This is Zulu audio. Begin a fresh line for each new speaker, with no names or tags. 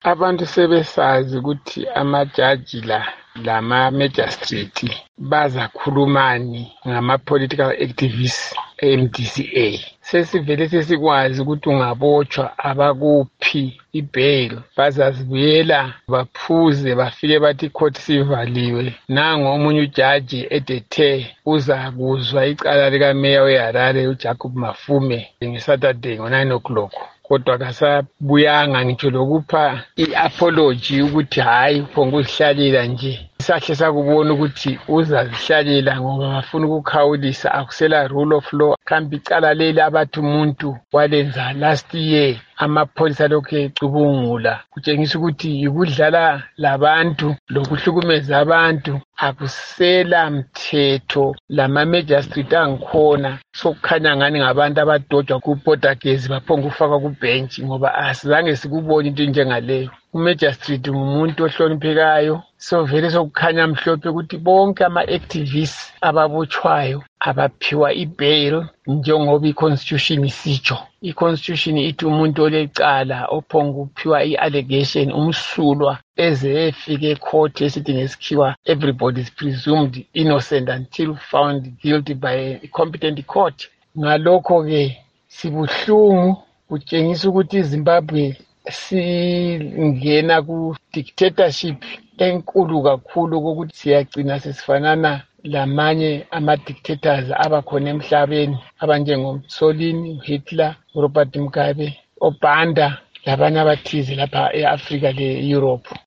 Abantu sebesazi ukuthi amajaji lama-magistrate bazakhulumani ngama-political activists e-MDCA. Sesivele sesikwazi ukuthi ungabotshwa abakuphi i-bail, bazazibuyela baphuze bafike bathi court sivaliwe. Nango omunye ujaji edethe uzakuzwa icala likameya weHarare uJacob Mafume ngeSaturday ngo-9 o'clock. Kodwa kasabuyanga ngitsho lokupha i-apology ukuthi hayi phonguzihlalela nje. Isahle sakubona ukuthi uzazihlalela ngoba bafuna ukukhawulisa, akusela rule of law. Kambe icala leli abathi umuntu walenza last year amapholisa lokhu ecubungula, kutshengisa ukuthi yikudlala labantu lokuhlukumeza abantu. Akusela mthetho, lama-magistrate angikhona sokukhanya ngani ngabantu abadojwa kupotagezi baphonga ukufakwa kubhenji ngoba asizange sikubone into njengaleyo. U-magistrate ngumuntu ohloniphekayo, so vele sokukhanya mhlophe ukuthi bonke ama-activists ababotshwayo abaphiwa i-bail njengoba i-constitution isitsho. I-constitution ithi umuntu olecala ophonga ukuphiwa i-allegation umsulwa eze efike e-court esithi ngesikhiwa everybody is presumed innocent until found guilty by a competent court. Ngalokho-ke sibuhlungu, kutshengisa ukuthi iZimbabwe singena ku-dictatorship enkulu kakhulu kokuthi siyagcina sesifanana lamanye ama-dictators abakhona emhlabeni abanjengoMussolini, Hitler, Robert Mugabe, Obanda labanye abathize lapha e-Afrika le-Europe.